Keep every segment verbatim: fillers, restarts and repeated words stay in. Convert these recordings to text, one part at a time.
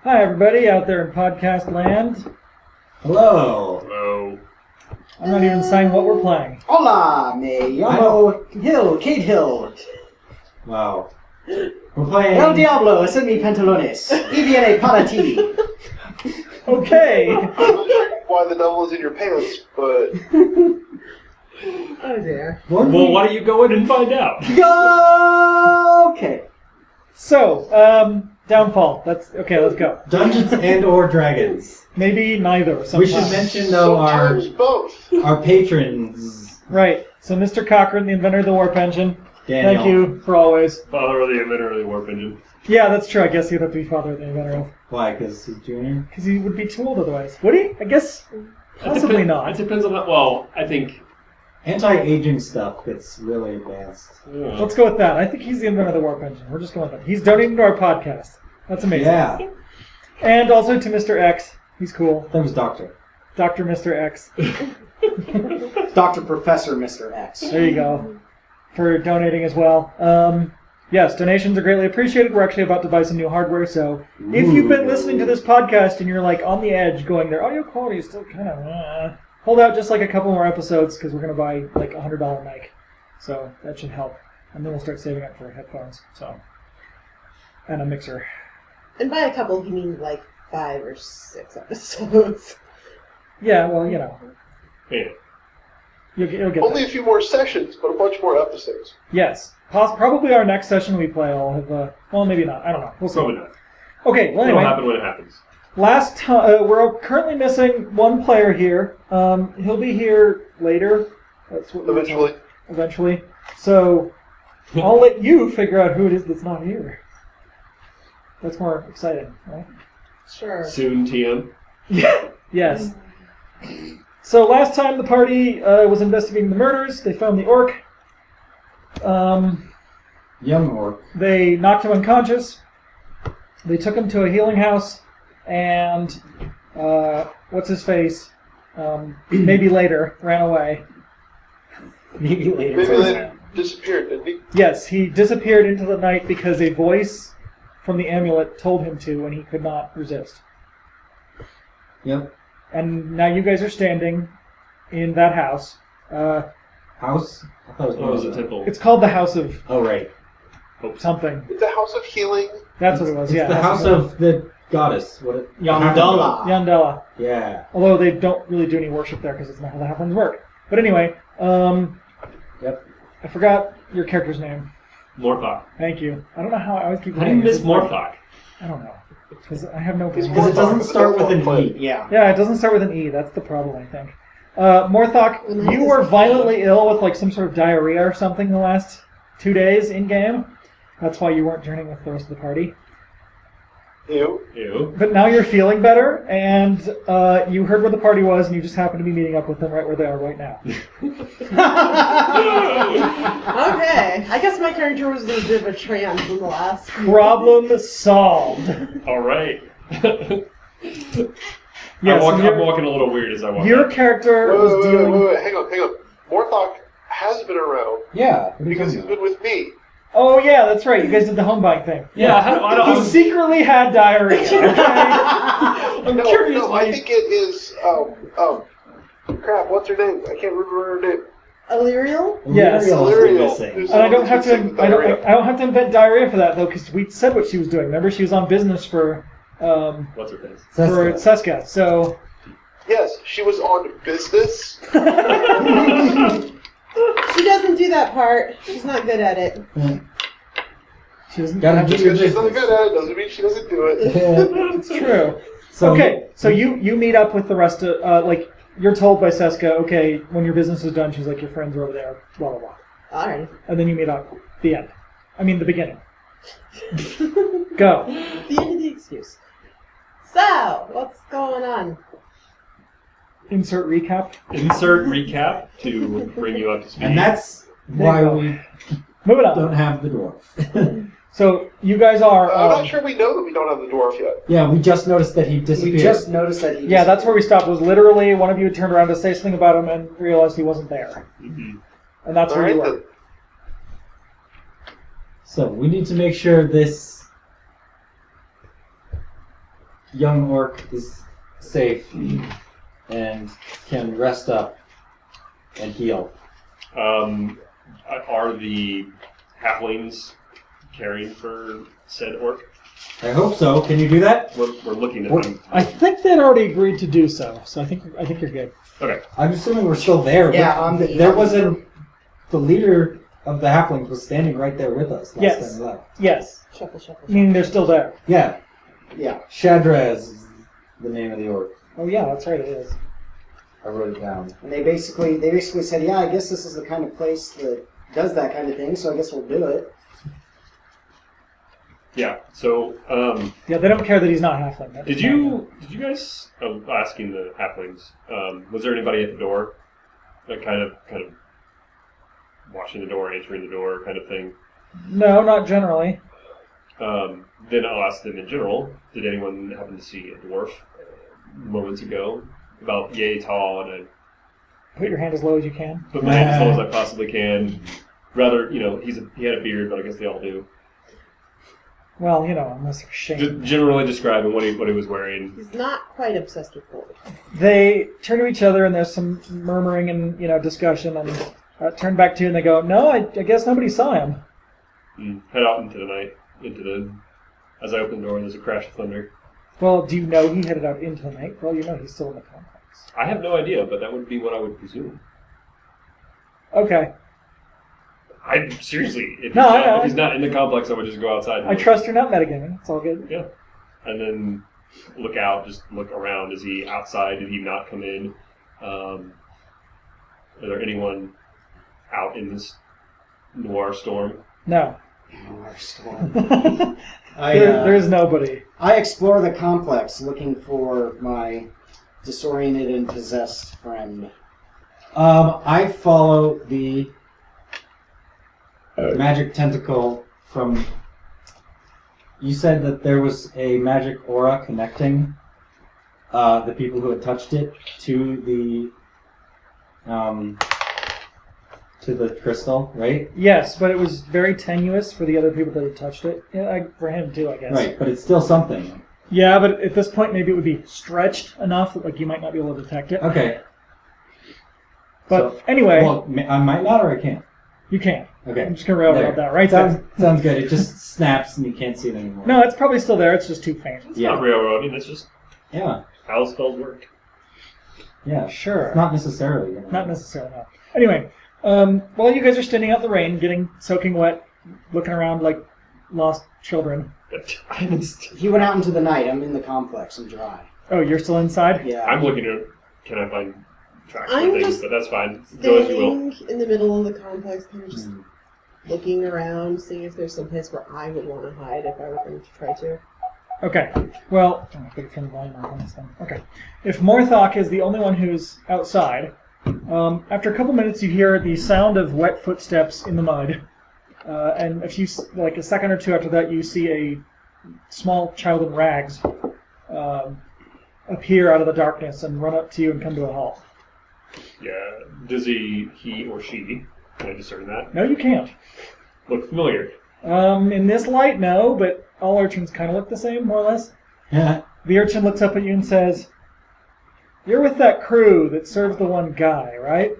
Hi, everybody out there in podcast land. Hello. Hello. I'm not even saying what we're playing. Hola, me llamo Hill, Kate Hill. Wow. We're playing... El Diablo, send me pantalones. Y viene para ti. Okay. I'm not sure why the devil is in your pants, but... Oh dear. Well, why don't you go in and find out? Go! Okay. So, um, Downfall. That's okay. Let's go. Dungeons and or Dragons. Maybe neither. We Sometimes. should mention, though, our Sometimes both. our patrons. Right. So, Mister Cochran, the inventor of the warp engine. Daniel. Thank you for always. Father of the inventor of the warp engine. Yeah, that's true. I guess he'd have to be father of the inventor of. Why? Because he's junior? Because he would be too old otherwise. Would he? I guess possibly it depend, not. It depends on that. Well, I think. Anti-aging stuff gets really advanced. Uh, Let's go with that. I think he's the inventor of the warp engine. We're just going with that. He's donating to our podcast. That's amazing. Yeah. And also to Mister X. He's cool. That was Doctor. Doctor Mister X. Doctor Professor Mister X. There you go. For donating as well. Um, yes, donations are greatly appreciated. We're actually about to buy some new hardware, so if you've been listening to this podcast and you're like on the edge going, their audio quality is still kind of uh, hold out just like a couple more episodes because we're going to buy like a one hundred dollars mic. So that should help. And then we'll start saving up for headphones. So and a mixer. And by a couple, he means like five or six episodes. Yeah, well, you know. yeah. You'll, get- you'll get Only that. a few more sessions, but a bunch more episodes. Yes. Poss- probably our next session we play will have, uh, well, maybe not. I don't know. We'll see. Probably not. Okay, well, It'll anyway. happen when it happens. Last time, uh, we're currently missing one player here. Um, he'll be here later. That's what we were Eventually. told. Eventually. So, I'll let you figure out who it is that's not here. That's more exciting, right? Sure. Soon, T M. Yes. So last time the party uh, was investigating the murders, they found the orc. Um, Young orc. they knocked him unconscious. They took him to a healing house, and uh, what's his face? Um, maybe later ran away. Maybe later. Maybe later disappeared, didn't he? Yes, he disappeared into the night because a voice from the amulet told him to, and he could not resist. Yep. And now you guys are standing in that house. Uh, House? I thought it was, Oh, it was a temple. it's called the House of Oh, right. something. It's a house of healing. That's what it was. It's Yeah, the house of the goddess. What? It, Yandala. Yandela. Yeah. Although they don't really do any worship there because it's not how the halflings work. But anyway, um, Yep. I forgot your character's name. Morthok. Thank you. I don't know how I always keep. How do you forgetting. miss It's like- Morthok? I don't know because I have no. He's Because it doesn't Morthok, start with an but E. Yeah. Yeah, it doesn't start with an E. That's the problem, I think. Uh, Morthok, you were violently ill with like some sort of diarrhea or something the last two days in game. That's why you weren't journeying with the rest of the party. Ew. Ew. But now you're feeling better, and uh, you heard where the party was, and you just happen to be meeting up with them right where they are right now. Okay. I guess my character was in a bit of a trance in the last. Problem solved. All right. Yes, I walk, and I'm your- walking a little weird as I walk. Your up. character Wait, was wait, wait, dealing. wait, wait, hang on, hang on. Morthok has been around Yeah. because he's been with me. Oh yeah, that's right. You guys did the home buying thing. Yeah, how do, I don't. He I'm, secretly had diarrhea. Okay? I'm no, curious. no, why- I think it is, um, um, crap, what's her name? I can't remember her name. Illyrial? Yes. Illyrial is Illyrial. missing. Who's- And I don't have Sick to. with I don't. diarrhea. I don't have to invent diarrhea for that though, because we said what she was doing. Remember, she was on business for um, What's her face? for Seska. Seska. So Yes, she was on business. She doesn't do that part. She's not good at it. she doesn't. Gotta have do to- your Because she's not business. good at it doesn't mean she doesn't do it. It's true. So, Okay, so you you meet up with the rest of uh, like you're told by Seska. Okay, when your business is done, she's like your friends are over there. Blah blah blah. Alright. And then you meet up. The end. I mean the beginning. Go. The end of the excuse. So, what's going on? Insert recap. Insert recap to bring you up to speed. And that's why we Moving on. don't have the dwarf. So you guys are. Uh, I'm Um, not sure we know that we don't have the dwarf yet. Yeah, we just noticed that he disappeared. We just noticed that he. Yeah, that's where we stopped. Was literally one of you had turned around to say something about him and realized he wasn't there, Mhm. and that's All where right, you were. then. So we need to make sure this young orc is safe and can rest up and heal. Um, are the halflings caring for said orc? I hope so. Can you do that? We're, we're looking at What- them. I think they'd already agreed to do so, so I think I think you're good. Okay. I'm assuming we're still there. Yeah, but on the- th- there wasn't. The leader of the halflings was standing right there with us last Yes. time we left. Yes, Shuffle, shuffle, meaning they're still there. Yeah, Yeah. Shadraz is the name of the orc. Oh yeah, that's right. It is. I wrote it down. And they basically they basically said, yeah, I guess this is the kind of place that does that kind of thing, so I guess we'll do it. Yeah. So, um, Yeah, they don't care that he's not halfling. That's did fine. you did you guys? Oh, asking the halflings. Um, was there anybody at the door? That kind of kind of watching the door, answering the door, kind of thing. No, not generally. Um, then I'll ask them in general. Did anyone happen to see a dwarf uh, moments ago? About yay tall, and I Put your hand as low as you can. put my hand as low as I possibly can. Rather, you know, he's a, he had a beard, but I guess they all do. Well, you know, unless they're shamed. Just generally describing what he what he was wearing. He's not quite obsessed with gold. They turn to each other and there's some murmuring and, you know, discussion and uh, turn back to you and they go, no, I, I guess nobody saw him. And head out into the night, into the. As I open the door, there's a crash of thunder. Well, do you know he headed out into the night? Well, you know he's still in the complex. I have no idea, but that would be what I would presume. Okay. I seriously, if, No, he's, I not, know. if he's not in the complex, I would just go outside. And I look. trust you're not metagaming. It's all good. Yeah, and then look out, just look around. Is he outside? Did he not come in? Um, are there anyone out in this noir storm? No. Our storm. there, I, uh, there is nobody. I explore the complex looking for my disoriented and possessed friend. Um, I follow the magic tentacle from. You said that there was a magic aura connecting uh, the people who had touched it to the um, to the crystal, right? Yes, but it was very tenuous for the other people that had touched it. Yeah, I, for him too, I guess. Right, but it's still something. Yeah, but at this point, maybe it would be stretched enough that like you might not be able to detect it. Okay. But So- anyway, Well, ma- I might not, or I can't. you can. Okay. I'm just gonna railroad There. that right Sounds there. sounds good. It just snaps and you can't see it anymore. No, it's probably still there. It's just too faint. It's Yeah. not railroading. It's just Yeah. how spells work. Yeah. Sure. Not necessarily. You know. Not necessarily, no. Anyway, um, while you guys are standing out in the rain, getting soaking wet, looking around like lost children. He went out into the night. I'm in the complex. I'm dry. Oh, you're still inside? Yeah. I'm looking at. Can I find tracks or I'm things? just But that's fine. Go as you will. Standing in the middle of the complex, kind of just Hmm. looking around, seeing if there's some place where I would want to hide if I were going to try to. Okay. Well, oh, I better turn the volume on this thing. Okay. If Morthok is the only one who's outside, um, after a couple minutes you hear the sound of wet footsteps in the mud, uh, and if you like a second or two after that, you see a small child in rags um, appear out of the darkness and run up to you and come to a halt. Yeah. Does he, he or she? Can I discern that? No, you can't. Look familiar. Um, in this light, no, but all urchins kind of look the same, more or less. Yeah. The urchin looks up at you and says, "You're with that crew that serves the one guy, right?"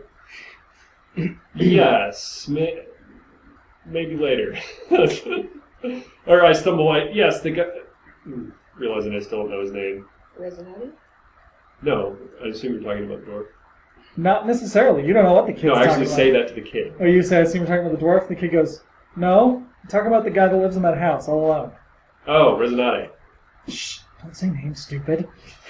Yes. May, maybe later. Or I stumble like yes. The guy. Hmm, Realizing I still don't know his name. Resonati? No, I assume you're talking about the dwarf. Not necessarily. You don't know what the kid's No, I talking actually about. say that to the kid. Oh, you say, I assume you're talking about the dwarf? The kid goes, "No, I'm talking about the guy that lives in that house all alone." Oh, Resonati. Shh, don't say names, stupid.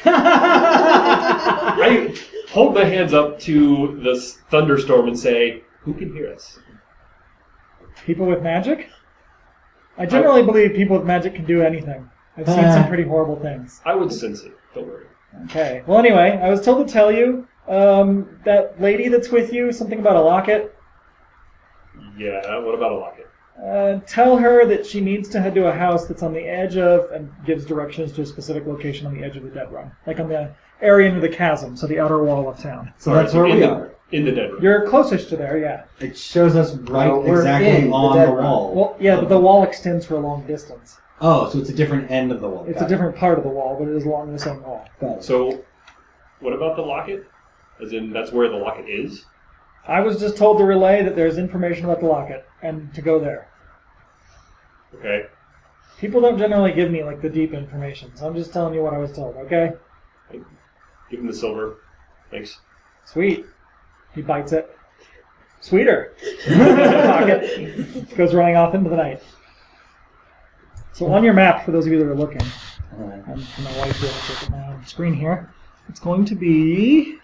I hold my hands up to the s- thunderstorm and say, "Who can hear us?" People with magic? I generally believe people with magic can do anything. I've seen some pretty horrible things. I would sense it. Don't worry. Okay. Well, anyway, I was told to tell you, um, that lady that's with you, something about a locket. Yeah. What about a locket? Uh, tell her that she needs to head to a house that's on the edge of, and gives directions to a specific location on the edge of the dead run. Like on the area near the chasm, so the outer wall of town. So that's where in we the, are. In the dead room. You're closest to there, yeah. It shows us right Well, we're in exactly the on dead the run. wall. Well, yeah, but the wall extends for a long distance. Oh, so it's a different end of the wall. It's Got a different part of the wall, but it is along the same wall. it. Got it. So, what about the locket? As in, that's where the locket is? I was just told to relay that there's information about the locket and to go there. Okay. People don't generally give me like the deep information, so I'm just telling you what I was told, okay? Give him the silver. Thanks. Sweet. He bites it. Sweeter. Pocket. Goes running off into the night. So on your map, for those of you that are looking, Alright. I'm for my wife here, I'll look at my own screen here. It's going to be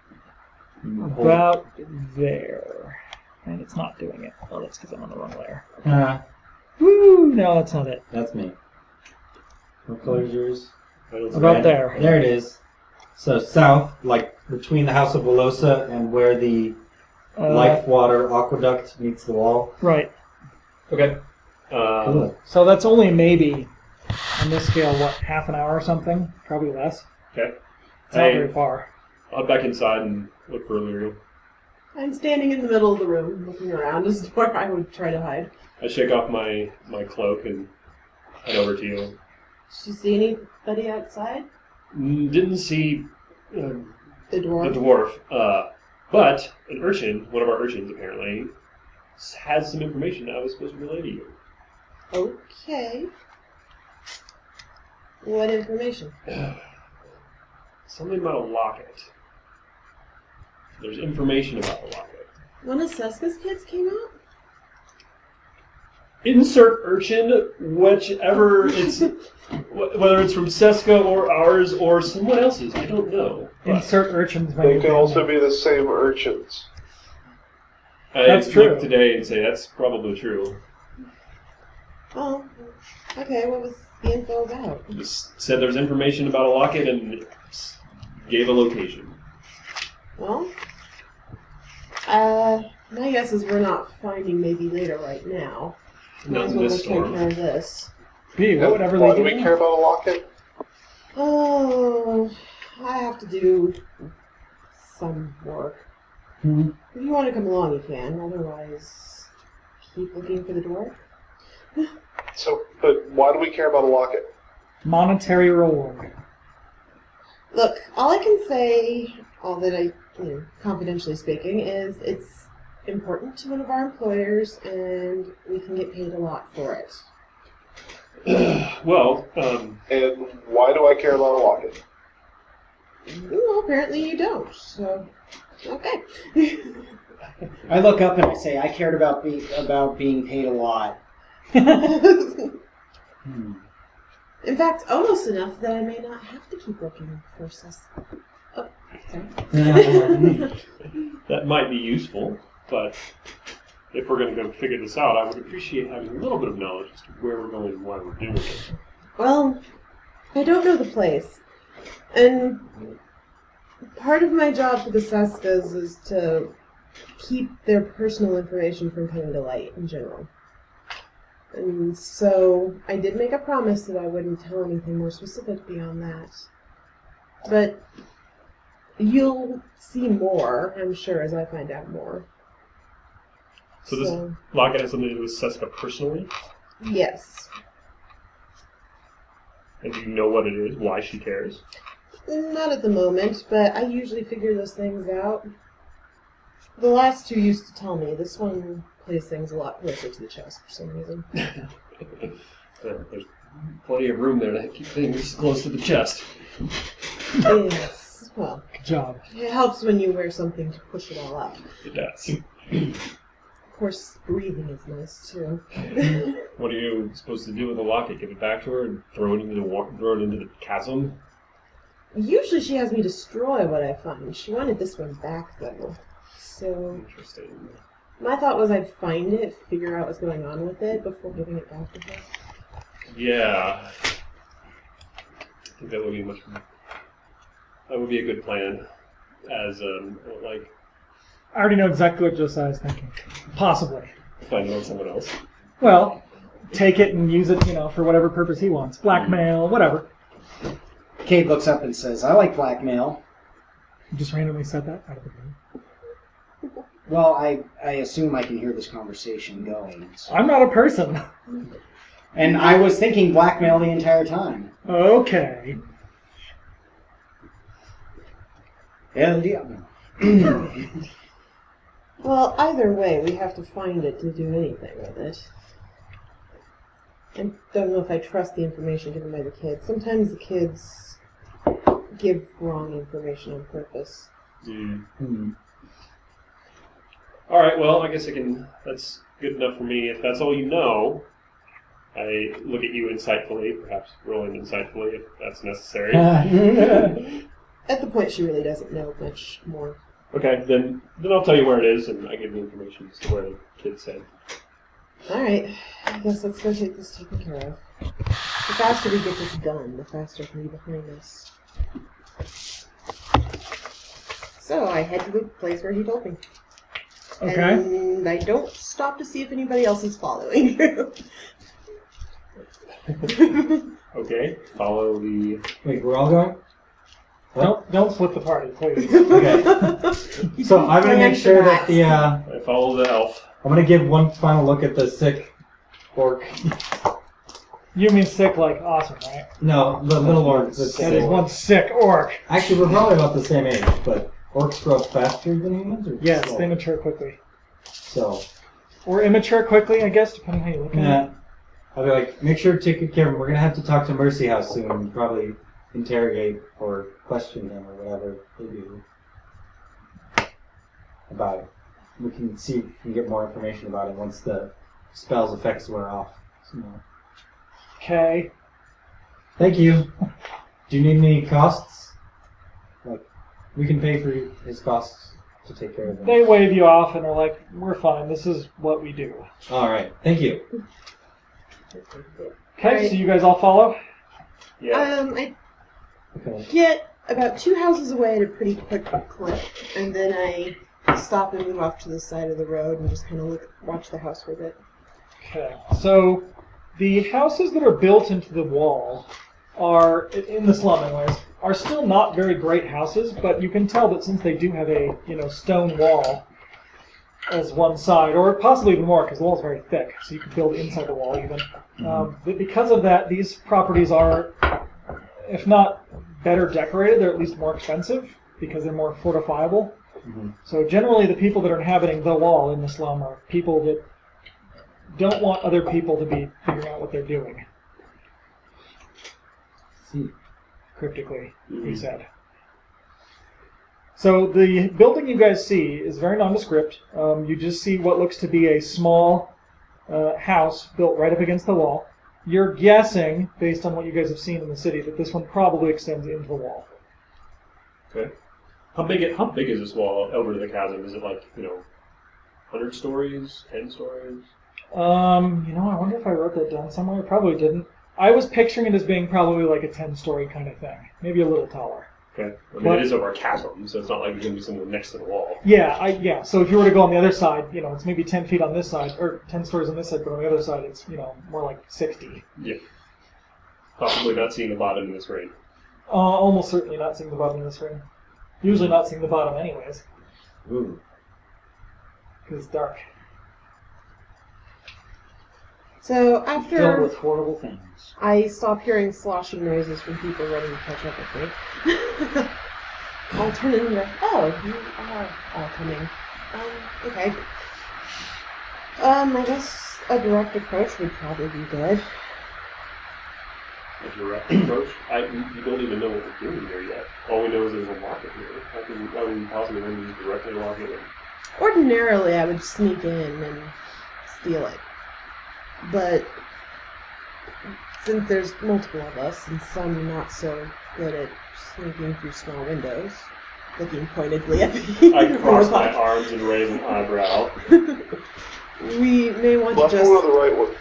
about there. And it's not doing it. Oh, that's because I'm on the wrong layer. Uh, Woo! No, that's not it. that's me. What color is yours? I don't see About that. there. There it is. So south, like between the House of Velosa and where the Uh, Life Water Aqueduct meets the wall. Right. Okay. Um, Cool. So that's only maybe, on this scale, what, half an hour or something? Probably less. Okay. It's not Hey, very far. I'll head back inside and look for Illyrio. I'm standing in the middle of the room, looking around as to where I would try to hide. I shake off my, my cloak and head over to you. Did you see anybody outside? Mm, Didn't see uh, The the dwarf? dwarf, uh, but an urchin, one of our urchins apparently, has some information that I was supposed to relay to you. Okay. What information? Something about a locket. There's information about the locket. One of Seska's kids came out? Insert urchin, whichever it's, wh- whether it's from Seska or ours or someone else's, I don't know. But Insert urchins. They can also be the same urchins. I That's look true. today and say that's probably true. Oh, okay. What was the info about? Just said there's information about a locket and gave a location. Well, uh, my guess is we're not finding maybe later right now. Might Not as in well this go take care storm. of this. B, what would Why Everly do we do? care about a locket? Oh, I have to do some work. Hmm. If you want to come along, you can. Otherwise, keep looking for the dwarf. So, but why do we care about a locket? Monetary reward. Look, all I can say, all that I, you know, confidentially speaking, is it's important to one of our employers, and we can get paid a lot for it. Well, um, And why do I care about a locket? Well, apparently you don't. So, okay. I look up and I say, I cared about be- about being paid a lot. Hmm. In fact, almost enough that I may not have to keep looking for sus. Oh, sorry. that might be useful, but if we're going to go figure this out, I would appreciate having a little bit of knowledge as to where we're going and why we're doing it. Well, I don't know the place. And part of my job for the Seskas is to keep their personal information from coming to light in general. And so I did make a promise that I wouldn't tell anything more specific beyond that. But you'll see more, I'm sure, as I find out more. So this So, locket has something to do with Seska personally? yes. And do you know what it is, why she cares? Not at the moment, but I usually figure those things out. The last two used to tell me. This one plays things a lot closer to the chest for some reason. Uh, There's plenty of room there to keep things close to the chest. Yes. Well, Good job. it helps when you wear something to push it all up. It does. Of course, breathing is nice too. What are you supposed to do with the locket? Give it back to her and throw it into the wa- throw it into the chasm? Usually she has me destroy what I find. She wanted this one back though. So Interesting. my thought was I'd find it, figure out what's going on with it before giving it back to her. Yeah. I think that would be much. That would be a good plan. As um, like I already know exactly what Josiah is thinking. Possibly. find it on someone else. Well, take it and use it, you know, for whatever purpose he wants. Blackmail, whatever. Cade looks up and says, I like blackmail. You just randomly said that out of the blue. Well, I, I assume I can hear this conversation going. So. I'm not a person. And I was thinking blackmail the entire time. Okay. El Diablo. Well, either way, we have to find it to do anything with it. I don't know if I trust the information given by the kids. Sometimes the kids give wrong information on purpose. Mm. Hmm. All right. Well, I guess I can. That's good enough for me. If that's all you know, I look at you insightfully, perhaps rolling insightfully if that's necessary. At the point, she really doesn't know much more. Okay, then then I'll tell you where it is, and I give you information as to where the kid said. Alright, I guess let's go take this taken care of. The faster we get this done, the faster it can be behind us. So I head to the place where he told me. Okay. And I don't stop to see if anybody else is following. Okay, follow the. Wait, we're all going? Don't don't split the party, please. Okay. So I'm gonna make sure that the uh, I follow the elf. I'm gonna give one final look at the sick orc. You mean sick like awesome, right? No, the little orc. That's That is one sick orc. Actually, we're probably about the same age, but orcs grow up faster than humans, or Yes, slower? they mature quickly. So, Or immature quickly, I guess, depending how you look at yeah. it. I'll be like, make sure to take good care of him. We're gonna have to talk to Mercy House soon and probably interrogate or question him or whatever they do about it. We can see if we can get more information about it once the spell's effects wear off. So, Okay. thank you. Do you need any costs? Like, we can pay for his costs to take care of them. They wave you off and are like, we're fine, this is what we do. All right, thank you. Okay, Right. so you guys all follow? Yeah. um, I Okay. get about two houses away at a pretty quick clip, and then I stop and move off to the side of the road and just kind of look, watch the house for a bit. Okay, so the houses that are built into the wall are, in the slum anyways, are still not very great houses, but you can tell that since they do have a, you know, stone wall as one side, or possibly even more, because the wall is very thick, so you can build inside the wall even. Um, but because of that, these properties are, if not better decorated, they're at least more expensive, because they're more fortifiable. Mhm. So generally the people that are inhabiting the wall in the slum are people that don't want other people to be figuring out what they're doing. See. Cryptically, he said. So the building you guys see is very nondescript. Um, you just see what looks to be a small uh, house built right up against the wall. You're guessing, based on what you guys have seen in the city, that this one probably extends into the wall. Okay. How big? It, how big is this wall over to the chasm? Is it like you know, hundred stories, ten stories? Um, you know, I wonder if I wrote that down somewhere. I probably didn't. I was picturing it as being probably like a ten-story kind of thing, maybe a little taller. Okay. I mean, But- it is over a chasm, so it's not like there's gonna be someone next to the wall. Yeah, I yeah. So if you were to go on the other side, you know, it's maybe ten feet on this side, or ten stories on this side, but on the other side, it's you know more like sixty. Yeah. Possibly not seeing the bottom in this rain. Uh, almost certainly not seeing the bottom of this ring. Usually not seeing the bottom, anyways, Ooh. because it's dark. So Filled after with horrible things. I stop hearing sloshing noises from people running to catch up with me, I'll turn and go, oh, you are all coming. Um, okay. Um, I guess a direct approach would probably be good. A direct approach. I, you don't even know what we're doing here yet. All we know is there's a locket here. How can how can we possibly run these directly lock it in? Ordinarily, I would sneak in and steal it. But since there's multiple of us, and some not so good at sneaking through small windows, looking pointedly at the I cross my robot, arms and raise an eyebrow. we may want Left to one or just the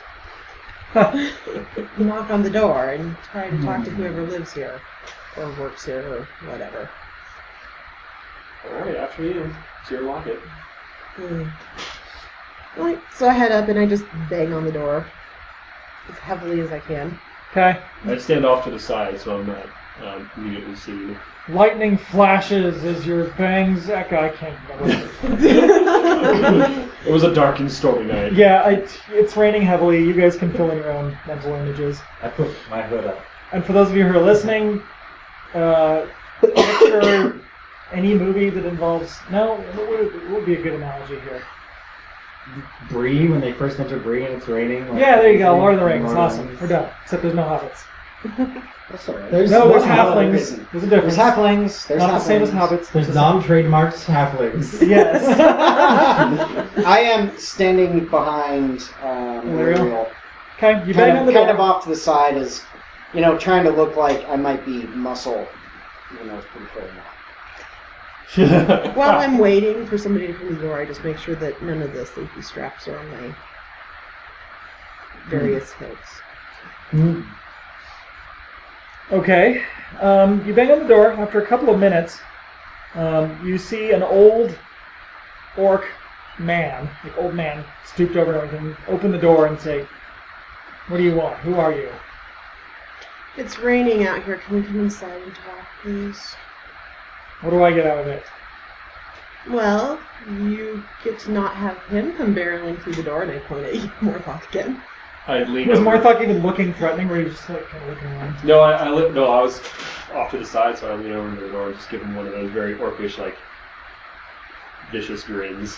right one? knock on the door and try to talk to whoever lives here, or works here, or whatever. Alright, after you. It's your locket. Hmm. Right, so I head up and I just bang on the door as heavily as I can. Okay. I stand off to the side so I'm not um, immediately seen. Lightning flashes as your bangs echo. I can't remember. It was a dark and stormy night. Yeah, I, it's raining heavily. You guys can fill in your own mental images. I put my hood up. And for those of you who are listening, uh, picture any movie that involves... No, what would, what would be a good analogy here? Bree, when they first enter Bree and it's raining. Like, Yeah, there you go. Lord of the Rings. Lord of the Awesome. Rings. We're done. Except there's no hobbits. That's alright. There's No, there's one halflings. There's There's a difference. halflings. There's Not the halflings. same as hobbits. There's Just- non-trademarked halflings. Yes. I am standing behind um, Ariel? Ariel. Okay, you bang Kind, on of, the kind door. of off to the side, as you know, trying to look like I might be muscle, even though it's pretty clear now. While I'm waiting for somebody to come to the door, I just make sure that none of the safety straps are on my various hilts. Mm. Okay. Um, you bang on the door. After a couple of minutes, um, you see an old orc man, like old man, stooped over and everything, open the door and say, "What do you want? Who are you?" It's raining out here. Can we come inside and talk, please? What do I get out of it? Well, you get to not have him come barreling through the door, and I point at you, Morthok again. I leaned Was over. Morthok even looking threatening, or were you just like kind of looking around? No, I, I li- no, I was off to the side, so I leaned over to the door and just give him one of those very orcish, like, vicious grins.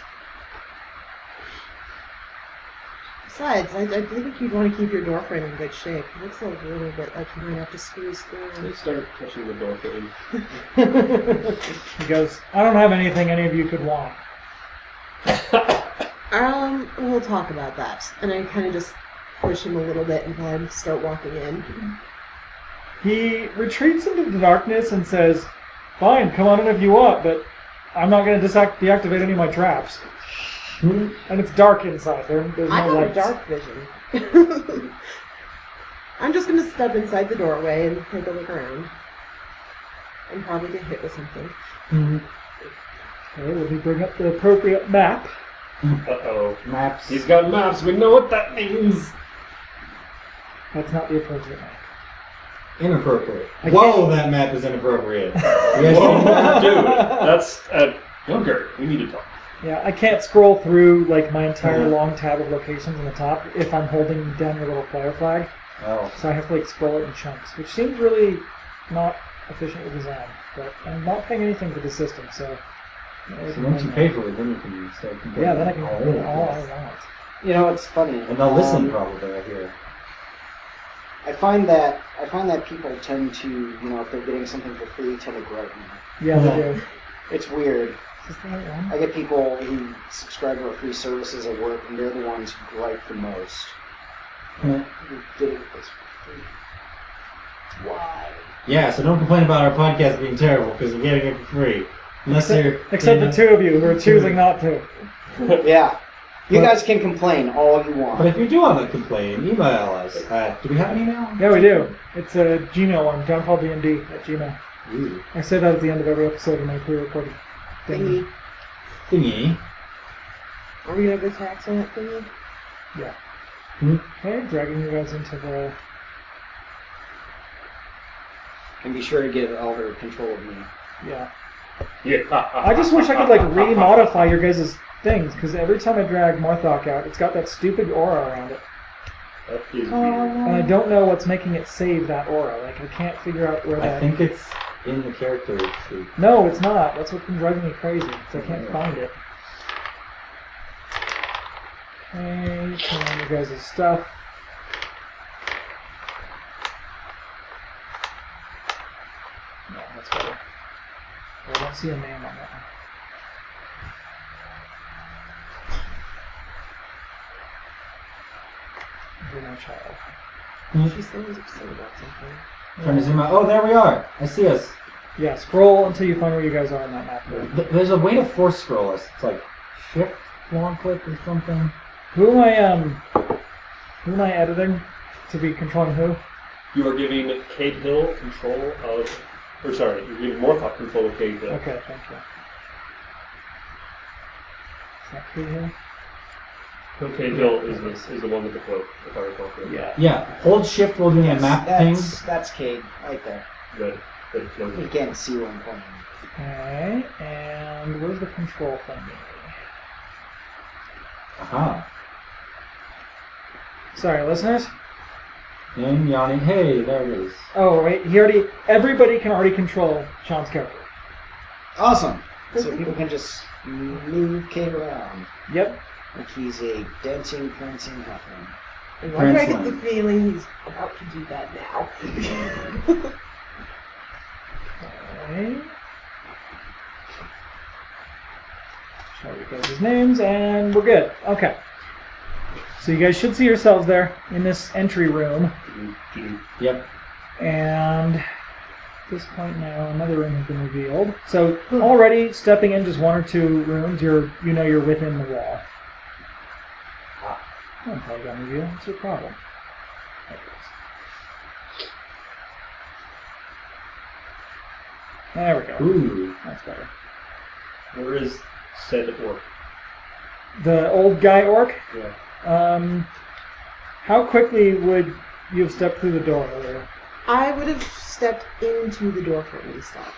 Besides, I, I think you'd want to keep your door frame in good shape. It looks a little bit like you might have to squeeze through. They start touching the door frame. He goes, "I don't have anything any of you could want." Um, we'll talk about that. And I kind of just push him a little bit until I start walking in. He retreats into the darkness and says, "Fine, come on in if you want, but I'm not going to deact- deactivate any of my traps." And it's dark inside. There, there's no I have lights. dark vision. I'm just going to step inside the doorway and take a look around. And probably get hit with something. Mhm. Okay, let me bring up the appropriate map. Uh-oh. Maps. He's got maps, we know what that means! That's not the appropriate map. Inappropriate. I Whoa, can't- that map is inappropriate. You guys Whoa, seen that? dude, that's, uh, Younger, we need to talk. Yeah, I can't scroll through like my entire Mhm. long tab of locations on the top if I'm holding down your little player flag. Oh. So I have to like scroll it in chunks, which seems really not efficiently designed. But I'm not paying anything for the system, so. So once you pay for it, then you can start comparing. Yeah, then I can all do over all the I place. want. You know, it's funny. And they'll listen Um, probably, I hear. I find that I find that people tend to, you know, if they're getting something for free, tend to gripe more. Yeah, they do. It's weird. Is this the right one? I get people who subscribe to our free services at work, and they're the ones who gripe the most. Hmm. Who did it for free? Why? Yeah, so don't complain about our podcast being terrible because you're getting it for free. Unless you're. Except the two of you who are choosing not to. Yeah. You But- guys can complain all you want. But if you do want to complain, email us. Uh, do we have an email? Yeah, we do. It's a Gmail one, John Paul D and D at Gmail. Ooh. I say that at the end of every episode in my pre-recorded thing. Thingy. Thingy. Are we going to have the tax on that thingy? Yeah. Hmm. Okay, dragging you guys into the... And be sure to give Elder control of me. Yeah. Yeah. I just wish I could, like, re-modify your guys' things, because every time I drag Marthok out, it's got that stupid aura around it. That is Oh, weird. And I don't know what's making it save that aura. Like, I can't figure out where I that... think it's in the character sheet. No, it's not. That's what's been driving me crazy, because I can't find it. Okay, turn on your guys' stuff. No, that's better. I don't see a name on that one. You're no child. She sounds upset about something. Trying to zoom out. Oh, there we are. I see us. Yeah, scroll until you find where you guys are on that map. Th- There's a way to force scroll us. It's like shift, long click, or something. Who am I, um... Who am I editing to be controlling who? You are giving Cade Hill control of... Or sorry, you're giving Morthok control of Cade Hill. Okay, thank you. Is that clear here? So Cade Hill is, this, is the one with the cloak, if I recall correctly. Yeah. Yeah. Hold shift while doing a map thing. That's, that's Cade, right there. Good. Good. You Good. can't see where I'm pointing. Okay, and where's the control thing? Aha. Sorry, listeners. And Yanni. Hey, there it is. Oh, wait, he already. Everybody can already control Sean's character. Awesome. So people can just move Kate around Yep. like he's a dancing, prancing puppet. And why do I get Prince the feeling he's about to do that now? Okay. Show you guys his names, and we're good. Okay. So you guys should see yourselves there in this entry room, Yep. and at this point now another room has been revealed. So already stepping in just one or two rooms, you're you know you're within the wall. Don't polygon reveal. What's your problem? There it is. There we go. Ooh. That's better. Where is said orc? The old guy orc. Yeah. Um, how quickly would you have stepped through the door earlier? I would have stepped into the door for when he stopped.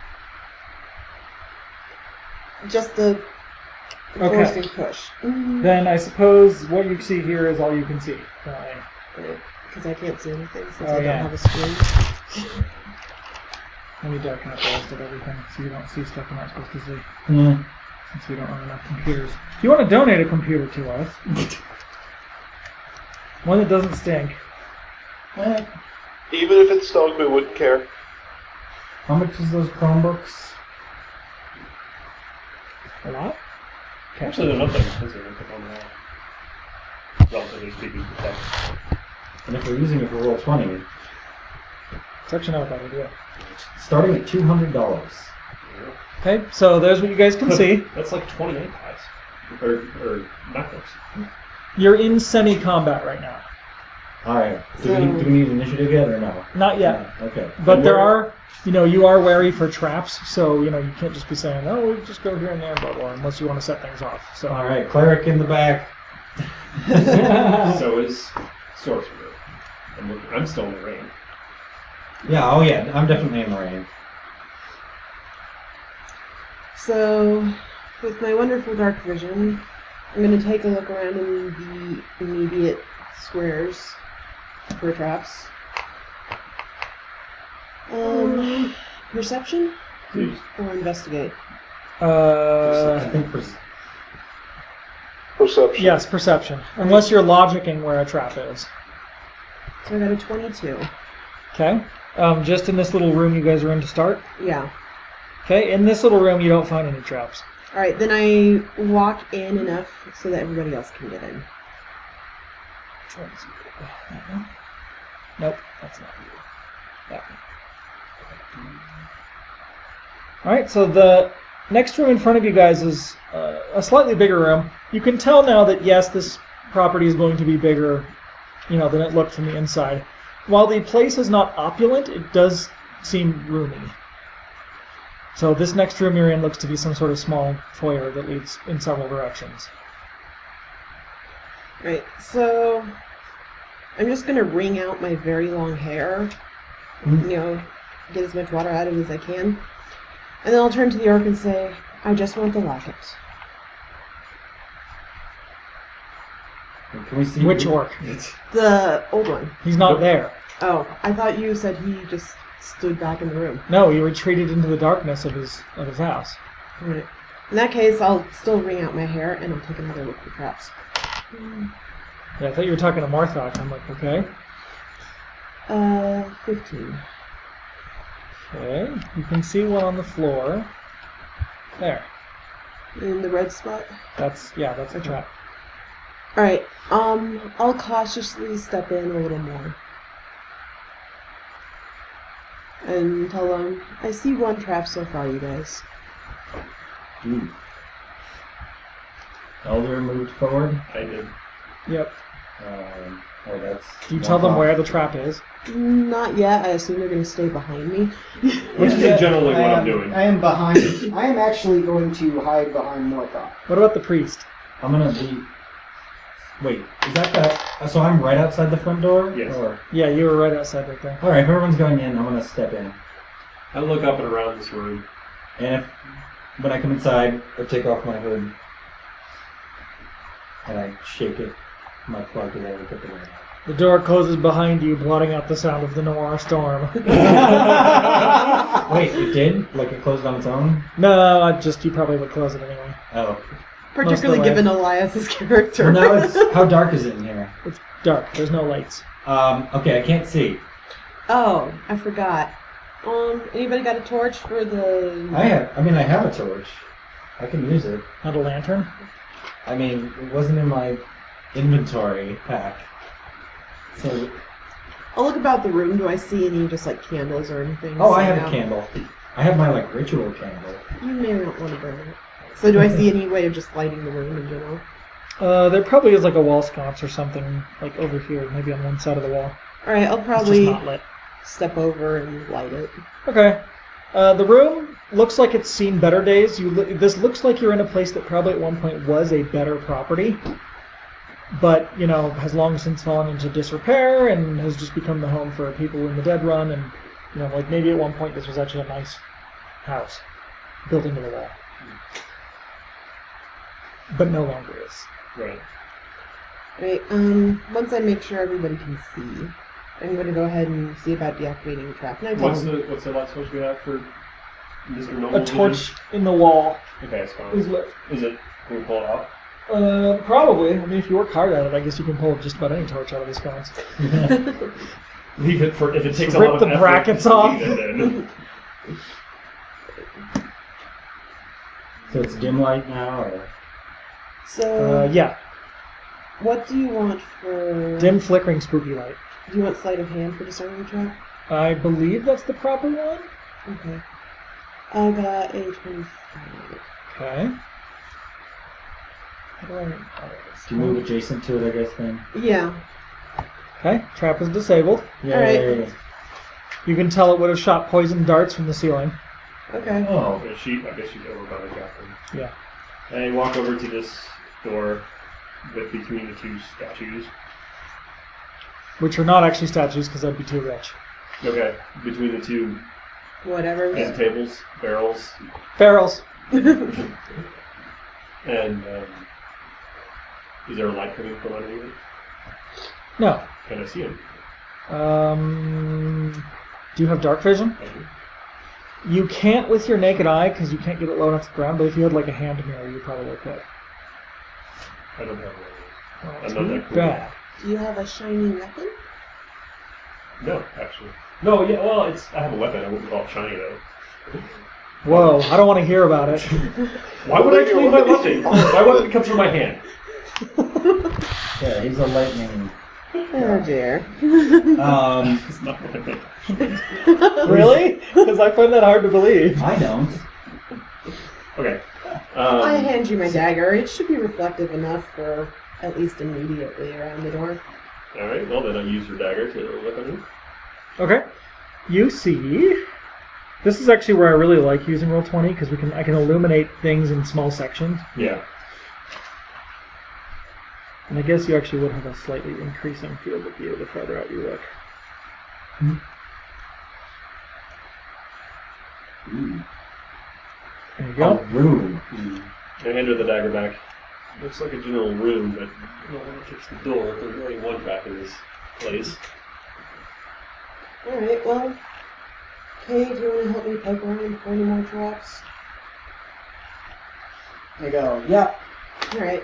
Just the Okay. forcing push. Then I suppose what you see here is all you can see. Currently. Because I can't see anything since Oh, I don't yeah. have a screen. Let me darken up the rest of everything so you don't see stuff you're not supposed to see. Yeah. Since we don't run enough computers. If you want to donate a computer to us, one that doesn't stink. Eh, Even if it stunk, we wouldn't care. How much is those Chromebooks? A lot? Okay. Actually, they're not that expensive. I think on that. Relatively speaking, for tech. And if we're using it for roll twenty, It's actually not a bad idea. starting at two hundred dollars. Okay, so there's what you guys can see. That's like twenty iPads. Or, or MacBooks. You're in semi-combat right now. All right. Do, we, do we need initiative yet or no? Not yet. No. Okay. But And there where- are, you know, you are wary for traps, so, you know, you can't just be saying, oh, we just go here and there, blah, blah, unless you want to set things off. So, All right. Cleric in the back. So is Sorcerer. I'm, looking, I'm still in the rain. Yeah. Oh yeah. I'm definitely in the rain. So, with my wonderful dark vision, I'm going to take a look around in the immediate squares for traps. Um, perception Please. or investigate? uh, I think pers- Perception. yes, perception. Unless you're logicking where a trap is. So I got a twenty-two. Okay? Um, just in this little room you guys are in to start. Yeah. Okay, in this little room you don't find any traps. All right, then I walk in enough so that everybody else can get in. Try and see. That one? Nope, that's not you. That one. Alright, so the next room in front of you guys is uh, a slightly bigger room. You can tell now that, yes, this property is going to be bigger, you know, than it looked from the inside. While the place is not opulent, it does seem roomy. So this next room you're in looks to be some sort of small foyer that leads in several directions. Right, so I'm just gonna wring out my very long hair, Mhm. you know, get as much water out of it as I can, and then I'll turn to the orc and say, I just want the locket. Can we see Which orc? The old one. He's not Nope. there. Oh, I thought you said he just stood back in the room. No, he retreated into the darkness of his of his house. Right. In that case, I'll still wring out my hair and I'll take another look for traps. Yeah, I thought you were talking to Marthok. I'm like, okay. Uh, fifteen. Okay. You can see one on the floor. There. In the red spot? That's yeah, that's the trap. Alright, um, I'll cautiously step in a little more. And tell them, I see one trap so far, you guys. Ooh. Elder moved forward. I did. Yep. Um, oh, that's. Do you tell them where the trap is? Not yet, I assume they're going to stay behind me. Which is Yeah, generally what I I'm am, doing. I am behind. I am actually going to hide behind Morthok. What about the priest? I'm gonna be. Wait, is that the... So I'm right outside the front door? Yes. Or... Yeah, you were right outside right there. Alright, if everyone's going in, I'm going to step in. I look up and around this room. And if... When I come inside, I take off my hood. And I shake it. My plug and I look at the window. The door closes behind you, blotting out the sound of the Noir storm. Wait, it did? Like it closed on its own? No, I just you probably would close it anyway. Oh. Particularly Most of the given Elias's character. Well, now it's... How dark is it in here? It's dark. There's no lights. Um, okay, I can't see. Oh, I forgot. Um, anybody got a torch for the... I have... I mean, I have a torch. I can use it. Not a lantern. I mean, it wasn't in my inventory pack. So... I'll look about the room. Do I see any just like candles or anything? Oh, I have sitting a out? candle. I have my, like, ritual candle. You may not want to burn it. So do I see any way of just lighting the room in general? Uh, there probably is like a wall sconce or something like over here, maybe on one side of the wall. Alright, I'll It's probably just not lit. step over and light it. Okay. Uh, the room looks like it's seen better days. You li- this looks like you're in a place that probably at one point was a better property, but you know has long since fallen into disrepair and has just become the home for people in the Dead Run. And you know, like maybe at one point this was actually a nice house built into the wall, but no longer is. Right. Right, um, once I make sure everybody can see, I'm going to go ahead and see about deactivating the trap. And I tell What's them, the what's the light switch we have for Mister Normal A torch in the wall Vision? Okay, it's fine. is lit. Is it? Can we pull it out? Uh, probably. I mean, if you work hard at it, I guess you can pull just about any torch out of these sconce. Leave it for if it takes Rip a lot of the effort, brackets leave off. it then. So it's dim light now, or... so, Uh, yeah, what do you want for... dim, flickering, spooky light. Do you want sleight of hand for discerning the trap? I believe that's the proper one. Okay. I got a twenty-five. Okay. How do I? Do you move adjacent to it, I guess, then? Yeah. Okay, trap is disabled. Yay. You can tell it would have shot poison darts from the ceiling. Okay. Oh. Okay, she, I guess she's over by the captain. Yeah. And you walk over to this door with between the two statues. Which are not actually statues because that'd be too rich. Okay, between the two Whatever. end tables, barrels, Barrels. and um, is there a light coming from underneath it? No. Can I see him? Um. Do you have dark vision? I do. You can't with your naked eye because you can't get it low enough to the ground. But if you had like a hand mirror, you probably could. I don't have one of Well, I'm not too that cool. bad. Do you have a shiny weapon? those. No, actually. No, yeah, well, it's I have a weapon. I wouldn't call it shiny, though. Whoa! I don't want to hear about it. Why would I actually need my weapon? My weapon comes from my hand. Yeah, he's a lightning. Oh dear. Um, It's not my weapon. Really? Because I find that hard to believe. I don't. Okay. Um, I hand you my dagger. It should be reflective enough for at least immediately around the door. all right, well, then I use your dagger to look underneath. Okay. You see, this is actually where I really like using Roll twenty because we can I can illuminate things in small sections, Yeah. and I guess you actually would have a slightly increasing field of view the farther out you look. Ooh. There you A go. room. I hand her the dagger back. Looks like a general room, but no one touches the door. There's only one back in this place. Alright, well, Kay, do you want to help me poke around for any more traps? I go, yep. Alright.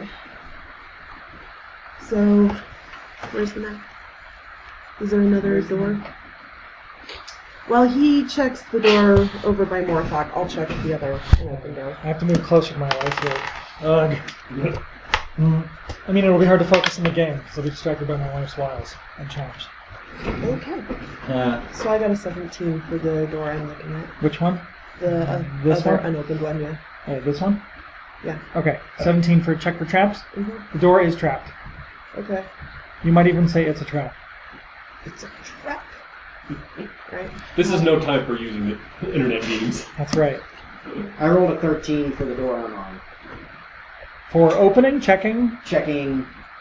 So, where's the map? Is there another door? While he checks the door over by Morthok, I'll check the other open door. I have to move closer to my life here. Ugh. Mm. I mean, it'll be hard to focus in the game because I'll be distracted by my wife's wiles and challenge. Okay. Uh, So I got a seventeen for the door I'm looking at. Which one? The uh, This other one? unopened one, yeah. Oh, this one? Yeah. Okay. seventeen for check for traps. hmm The door is trapped. Okay. You might even say it's a trap. It's a trap. Right. This is no time for using the internet games. That's right. I rolled a thirteen for the door I'm on. For opening, checking, Checking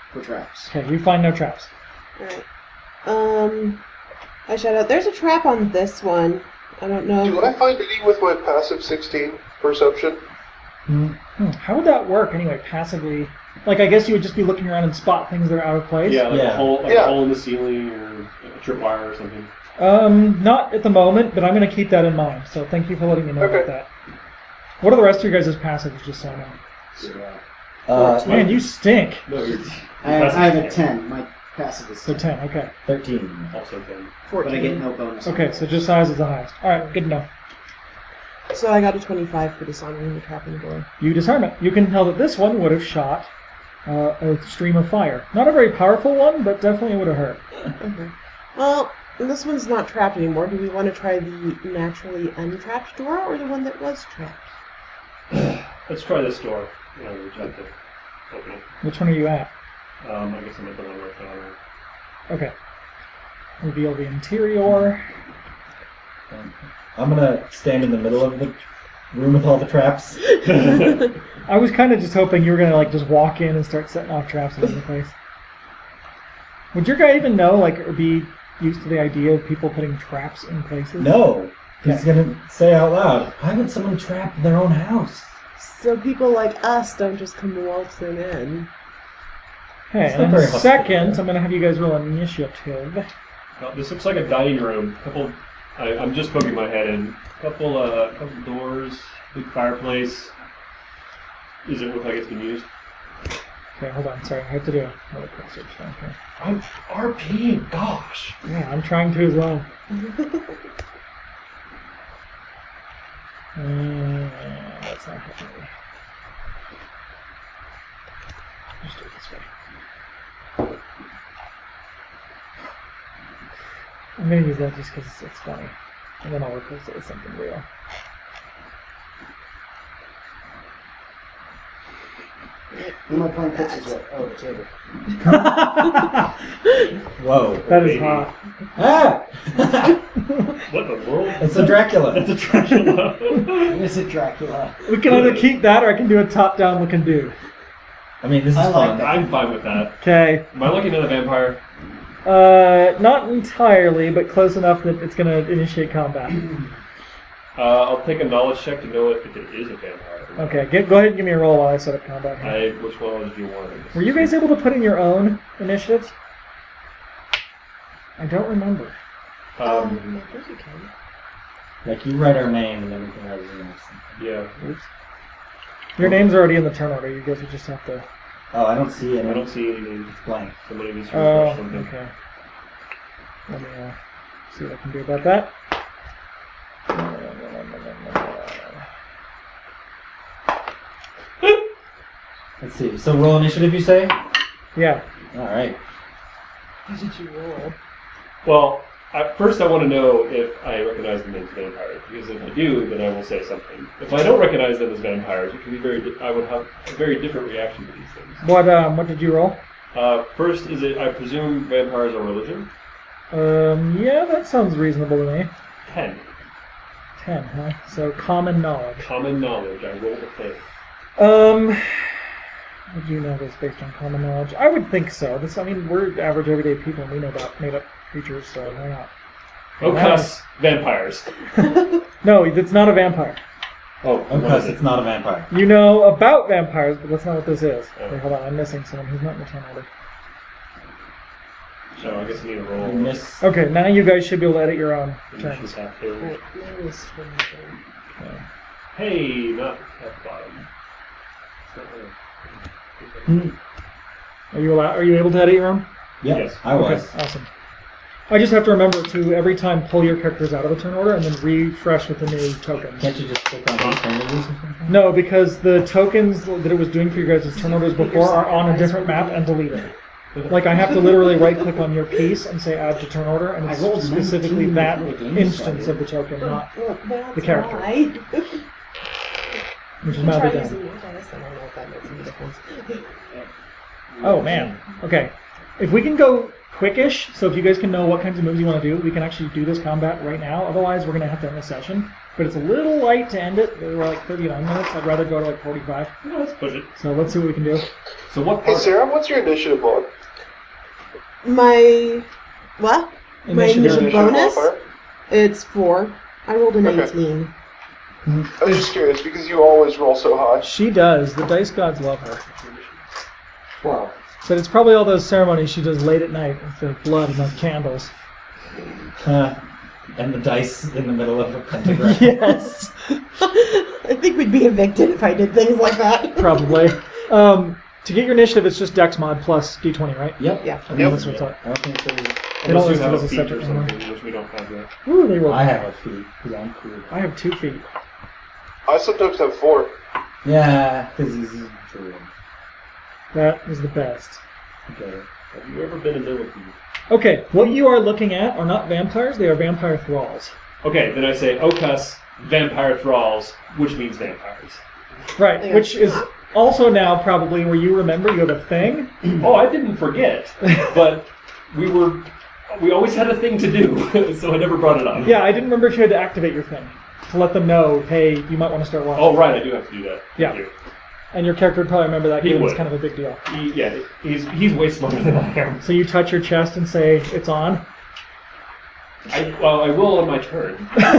for traps. Okay, you find no traps. Alright. Um, I shout out, there's a trap on this one. I don't know. Dude, would I find any with my passive sixteen perception? Hmm. How would that work anyway? Passively, like I guess you would just be looking around and spot things that are out of place. Yeah, like Yeah. a hole, like Yeah. a hole in the ceiling or a tripwire or something. Um, not at the moment, but I'm going to keep that in mind. So thank you for letting me know Okay. about that. What are the rest of your guys' passives, just so I know? Uh, Man, you stink. No, you're I have, I have a ten. My passive is So ten. ten. Okay. thirteen. also ten. But I get no bonus. on Okay. it. So just size is the highest. All right. Good to know. So I got a twenty-five for disarming the trap in the door. You disarm it. You can tell that this one would have shot uh, a stream of fire. Not a very powerful one, but definitely would have hurt. Okay. Well, this one's not trapped anymore. Do we want to try the naturally untrapped door or the one that was trapped? Let's try this door. You know, we tried to open it. Which one are you at? Um, I guess I'm at the one where I found her. Okay. Reveal the interior. I'm gonna stand in the middle of the room with all the traps. I was kind of just hoping you were gonna like just walk in and start setting off traps all over the place. Would your guy even know, like, or be used to the idea of people putting traps in places? No. He's Okay. gonna say out loud, why would someone trap their own house? So people like us don't just come waltzing in. Okay, It's not and very in a hospitable. second, I'm gonna have you guys roll initiative. Now, this looks like a dining room. Couple. I, I'm just poking my head in. Couple. Uh, couple doors. Big fireplace. Does it look like it's been used? Okay, hold on. Sorry, I have to do another quick search. Okay. I'm RPing. Gosh. Yeah, I'm trying to as well. Uh, that's not happening. Just do it this way. I'm gonna use that just because it's funny, and then I'll replace it with something real. Who am I playing pixels with? Oh, the table. Whoa. That is Baby. hot. Ah! What the world? It's a Dracula. It's a Dracula. Is it Dracula? We can either keep that, or I can do a top-down looking dude. I mean, this is I like fun. that. I'm fine with that. Okay. Am I looking at a vampire? Uh, not entirely, but close enough that it's gonna initiate combat. Uh, I'll take a knowledge check to know if it is a vampire. Okay, get, go ahead and give me a roll while I set up combat. here. I, which one did you want? Were you guys able to put in your own initiatives? I don't remember. Um, I think you can. Like, you write our name and everything else. is next. yeah. Oops. Your name's already in the turn order. You guys would just have to. Oh, I don't see I any. don't see anything. It's blank. Somebody needs to Oh, refresh something. okay. Let me uh, see what I can do about that. Let's see. So roll initiative, you say? Yeah. All right. What did you roll? Well, at first I want to know if I recognize them as vampires, because if I do, then I will say something. If I don't recognize them as vampires, it can be very. Di- I would have a very different reaction to these things. What um what did you roll? Uh, first, is it? I presume vampires are religion. Um yeah, that sounds reasonable to me. Ten. Ten, huh? So common knowledge. Common knowledge. I rolled a thing. Um would you know this based on common knowledge? I would think so. This I mean we're average everyday people and we know about made up creatures, so why not? Oh, cuss. Vampires. No, it's not a vampire. Oh, Oh, what cuss, is it? it's not a vampire. You know about vampires, but that's not what this is. Oh. Wait, hold on, I'm missing someone who's not in the turn order. So I guess I need to roll. You miss. Okay, now you guys should be able to edit your own Initial turns. tap here. Right, mine is twenty-three. Okay. Hey, not at the bottom. It's not really- Hmm. Are you allowed, are you able to edit your own? Yep, Yes. I was. Okay, awesome. I just have to remember to every time pull your characters out of a turn order and then refresh with the new tokens. Can't you just click on these fingers or something? No, because the tokens that it was doing for you guys' turn orders before are on a different map and deleted. Like I have to literally right click on your piece and say add to turn order, and I it's rolled specifically nineteen that before the game instance started. of the token, not That's The character. why. which is Try now be using done. your dice. I don't know if that makes any difference. Oh man. Okay. If we can go quickish. So if you guys can know what kinds of moves you want to do, we can actually do this combat right now. Otherwise, we're going to have to end the session. But it's a little light to end it. We're like thirty-nine minutes. I'd rather go to like forty-five. No, let's push it. So let's see what we can do. So what Hey part? Sarah, what's your initiative on? My what? My Initiative. initial Initiative bonus? modifier? It's four. I rolled an Okay. eighteen. I was just curious because you always roll so high. She does. The dice gods love her. Twelve. But it's probably all those ceremonies she does late at night with the blood and the candles. Uh, and the dice in the middle of a pentagram. Yes, I think we'd be evicted if I did things like that. probably. Um, to get your initiative, it's just Dex mod plus D twenty, right? Yep. Yeah. I think Yep. that's what's up. I don't think there's... They don't Unless you list it have as a a feat separate or number. something, which we don't have yet. Ooh, they rolled. I have a feat, because I'm cool. I have two feet. I sometimes have four. Yeah, because he's true. That is the best. Okay. Have you ever been a millipede? Okay, what you are looking at are not vampires, they are vampire thralls. Okay, then I say Okus, vampire thralls, which means vampires. Right, Yeah. which is also now probably where you remember you have a thing. Oh, I didn't forget, but we were, we always had a thing to do, so I never brought it up. Yeah, I didn't remember if you had to activate your thing to let them know, hey, you might want to start watching. Oh, right, I do have to do that. Thank Yeah. you. And your character would probably remember that, He given it's would. kind of a big deal. He, yeah, he's he's way smarter than I am. So you touch your chest and say, it's on. I, well, I will on my turn.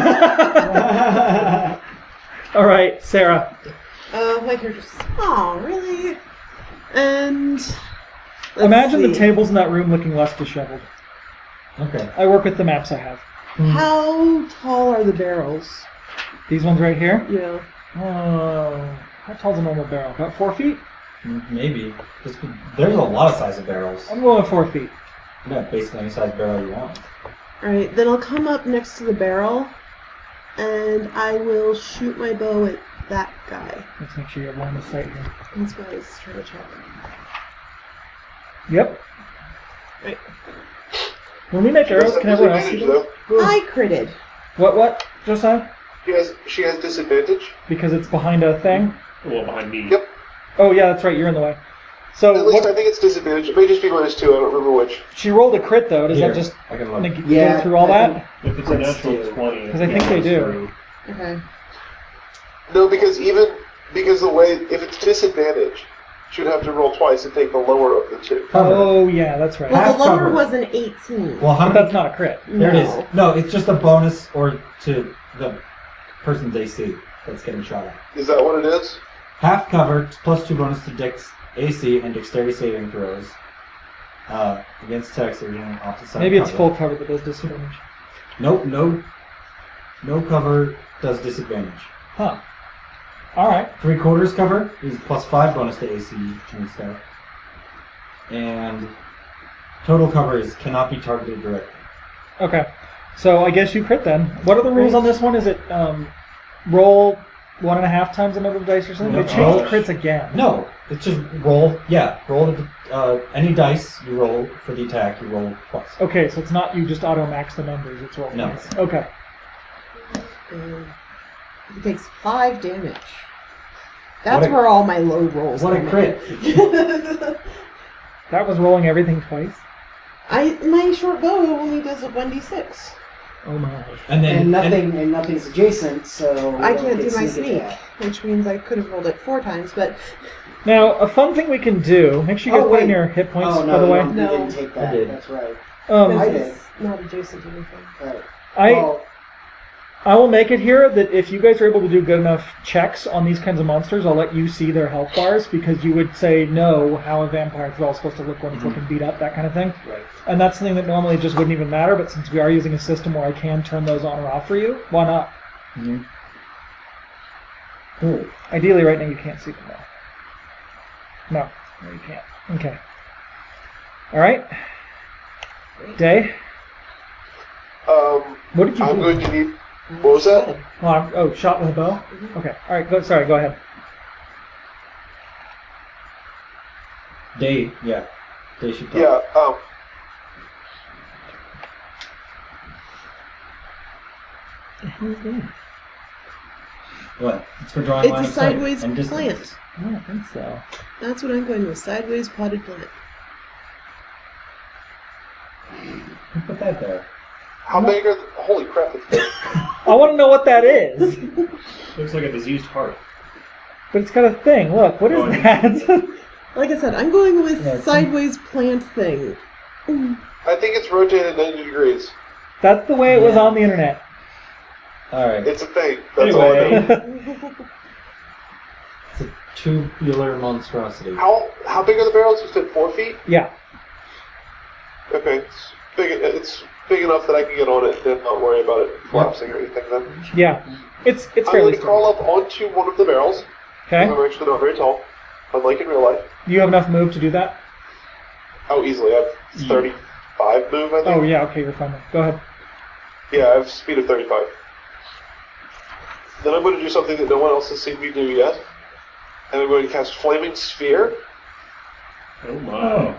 All right, Sarah. Uh, my character's. Oh, really? And. let's Imagine the see. tables in that room looking less disheveled. Okay. I work with the maps I have. How tall are the barrels? These ones right here. Yeah. Oh, how tall's a normal barrel? About four feet? Mm, Maybe. Just, there's a lot of size of barrels. I'm going with four feet. Yeah, basically any size barrel you want. Alright, then I'll come up next to the barrel and I will shoot my bow at that guy. Let's make sure you have line of sight here. That's what I was trying to check. Yep. Right. When we make She has arrows, that can everyone else see disadvantage, them? though. I critted. What, what, Josiah? She has she has disadvantage. Because it's behind a thing? Well, behind me. Yep. Oh, yeah, that's right, you're in the way. So, At least what, I think it's disadvantage. It may just be minus two. I don't remember which. she rolled a crit, though. Does Here, that just I can look. neg- Yeah, go through all I that? If it's a Let's natural do- twenty, Because I think they do. Okay. No, because even because the way if it's disadvantage, she would have to roll twice and take the lower of the two. Cover. Oh, yeah, that's right. Well, Half the lower cover. was an eighteen. Well, how But many? that's not a crit. There it No. is. No, it's just a bonus or to the person's A C that's getting shot at. Is that what it is? Half cover plus two bonus to Dex A C and dexterity saving throws uh, against attacks originating off the side. Maybe of it's cover. full cover that does disadvantage. Nope, no, no cover does disadvantage. Huh. Alright. Three quarters cover is plus five bonus to A C and stuff. And total cover is cannot be targeted directly. Okay. So I guess you crit then. What are the rules on this one? Is it um, roll one and a half times the number of dice or something? No. They changed crits again. No, it's just roll. Yeah, roll the, uh, any dice you roll for the attack. You roll twice. Okay, so it's not you just auto max the numbers. It's roll No. twice. Okay. And it takes five damage. That's What a- where all my low rolls What a come crit! in. That was rolling everything twice. I my short bow only does a one d six. Oh my. And then And nothing and nothing's adjacent, so I we don't can't do get my sneak sneak, attack. which means I could have rolled it four times, but Now, a fun thing we can do. Make sure you guys Oh, put in wait. your hit points, Oh no, by the you way. don't- you No. didn't take that. I did. That's right. Um, I this did. is not adjacent to anything. Right. I Well, I will make it here that if you guys are able to do good enough checks on these kinds of monsters, I'll let you see their health bars because you would say no how a vampire thrall is supposed to look when it's looking beat up, that kind of thing. Right. And that's something that normally just wouldn't even matter, but since we are using a system where I can turn those on or off for you, why not? Mhm. Cool. Ideally, right now you can't see them though. No, no, you can't. Okay. All right. Day. Um, What did you I'm do? going to need. What was that? Oh, I'm- oh, shot with a bow. Okay. All right. Go. Sorry. Go ahead. Day, yeah, day should talk. Yeah. Um. What? It's for drawing It's line a of sight sideways and distance. plant. I don't think so. That's what I'm going with. Sideways potted plant. there. How big are the... Holy crap, it's big. I want to know what that is. Looks like a diseased heart. But it's got a thing. Look, what is Oh, I- that? Like I said, I'm going with Yeah, it's- sideways plant thing. I think it's rotated ninety degrees. That's the way it was Yeah. on the internet. Alright. It's a thing. That's all I know. Anyway, It's a tubular monstrosity. How how big are the barrels? You said four feet? Yeah. Okay, it's big. It's big enough that I can get on it and not worry about it collapsing or anything. Then Yeah. It's it's I'm fairly going to crawl up onto one of the barrels. Okay. I'm actually not very tall, unlike in real life. Do you have enough move to do that? Oh, easily. I have thirty-five move. I think. Oh yeah. Okay, you're fine. Then. Go ahead. Yeah, I have speed of thirty-five. Then I'm going to do something that no one else has seen me do yet, and I'm going to cast Flaming Sphere. oh my. Oh.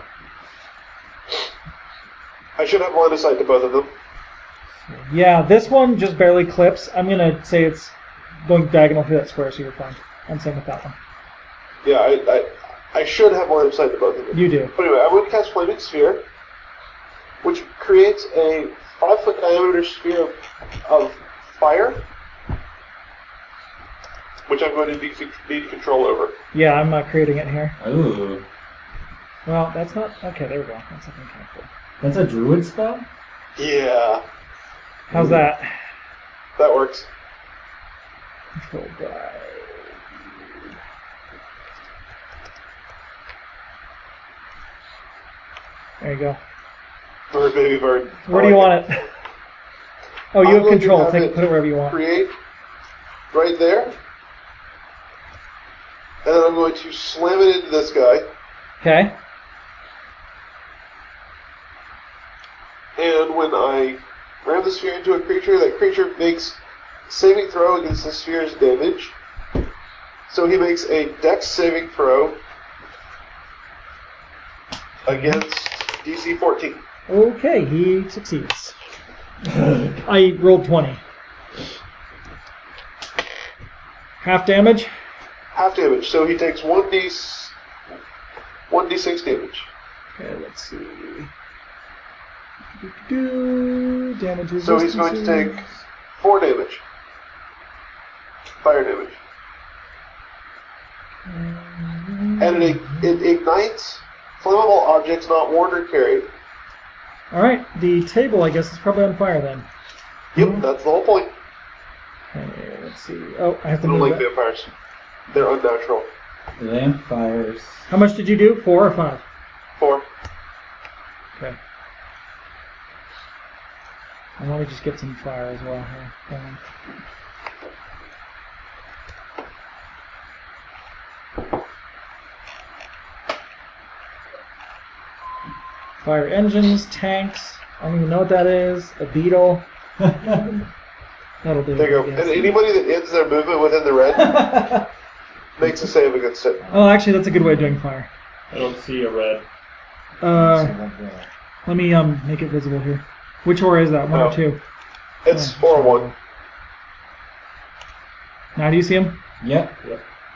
I should have line of sight to both of them. Yeah, this one just barely clips. I'm gonna say it's going diagonal through that square, so you're fine. I'm same with that one. Yeah, I, I, I should have line of sight to both of them. You do. But anyway, I'm going to cast Flaming Sphere, which creates a five foot diameter sphere of, of fire, which I'm going to need, need control over. Yeah, I'm uh, creating it here. Ooh. Well, that's not okay. There we go. That's something kind of cool. That's a druid spell? Yeah, How's that? that works. Control by. There you go. Bird, baby bird. Where do I you like want it? Oh, you I'm have going to control. have Take it put it wherever you want. Create right there. And then I'm going to slam it into this guy. Okay. And when I ram the sphere into a creature, that creature makes saving throw against the sphere's damage. So he makes a dex saving throw against D C fourteen. Okay, he succeeds. I rolled twenty. Half damage. Half damage. So he takes one d one d six damage. Okay, let's see. Do damage resistance. So he's going to take four damage. Fire damage. And it, it ignites flammable objects not worn or carried. All right, the table I guess is probably on fire then. Yep, that's the whole point. Okay, let's see. Oh, I have I to don't move like that. vampires. They're unnatural. Vampires. How much did you do? Four or five? Four. Okay. And let me just get some fire as well here. Going. Fire engines, tanks. I don't even know what that is. A beetle. That'll do. There you I go. guess. And anybody that ends their movement within the red makes a save against it. Oh, actually, that's a good way of doing fire. I don't see a red. Uh, let me um make it visible here. Which aura is that? One Oh. or two? It's Yeah, four sure. one. Now, do you see him? Yep. Yep.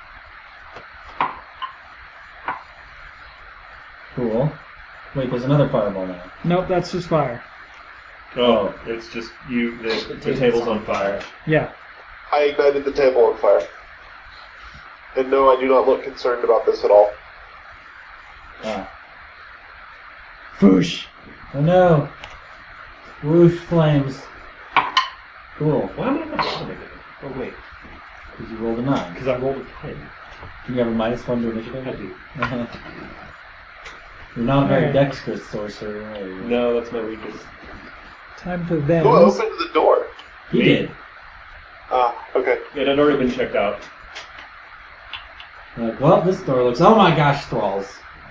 Cool. Wait, there's another fireball now. Nope, that's just fire. Oh, it's just you. The, the table's on fire. Yeah. I ignited the table on fire. And no, I do not look concerned about this at all. Ah. Foosh. Oh no! Whoosh flames. Cool. Why am I at the bottom again? Oh wait, Because you rolled a nine. because I rolled a ten. Can you have a minus one to initiative? I do. You're not a very Alright. dexterous sorcerer, are you? No, that's my weakest. Time for them. Who opened the door? He Me. did. Ah, okay. It had already been checked out. Like, well, this door looks. Oh my gosh, thralls.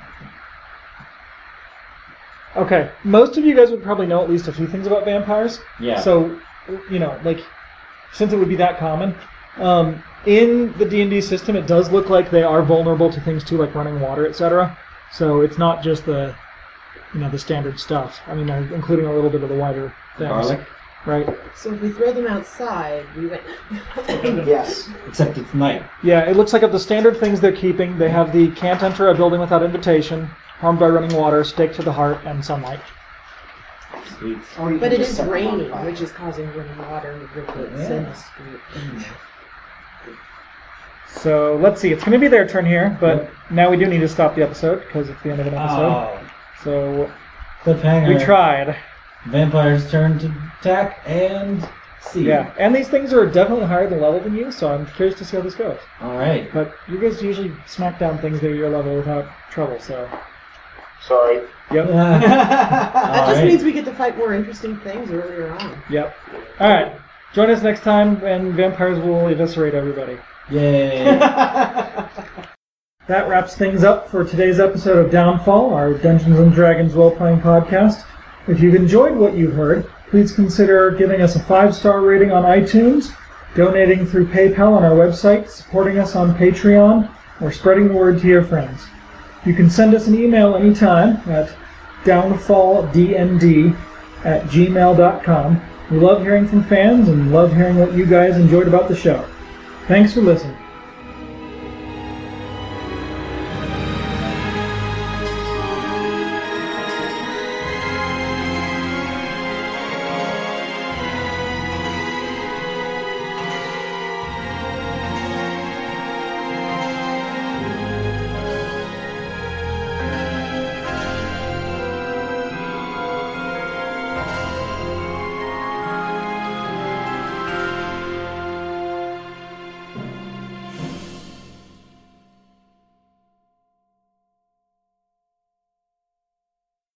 Okay, most of you guys would probably know at least a few things about vampires. Yeah. So, you know, like, since it would be that common, um, in the D and D system, it does look like they are vulnerable to things too, like running water, et cetera. So it's not just the, you know, the standard stuff. I mean, they're including a little bit of the wider things. Garlic. Right. So if we throw them outside, we win. Yes. Except it's night. Yeah, it looks like of the standard things they're keeping, they have the can't enter a building without invitation, harmed by running water, stake to the heart, and sunlight. Sweet. Or you But can it just is set them on raining, fire. which is causing running water in the rivulets Yeah. in the street. So let's see. It's going to be their turn here, but Yep. now we do need to stop the episode because it's the end of an episode. Oh, So cliffhanger. we tried. Vampires turn to attack and see. Yeah, and these things are definitely higher than level than you, so I'm curious to see how this goes. All right. But you guys usually smack down things that are your level without trouble, so. Sorry. Yep. That just right. means we get to fight more interesting things earlier on. Yep. Alright. Join us next time and vampires will eviscerate everybody. Yay. That wraps things up for today's episode of Downfall, our Dungeons and Dragons role-playing podcast. If you've enjoyed what you've heard, please consider giving us a five-star rating on iTunes, donating through PayPal on our website, supporting us on Patreon, or spreading the word to your friends. You can send us an email anytime at downfalldnd at gmail dot com. We love hearing from fans and love hearing what you guys enjoyed about the show. Thanks for listening.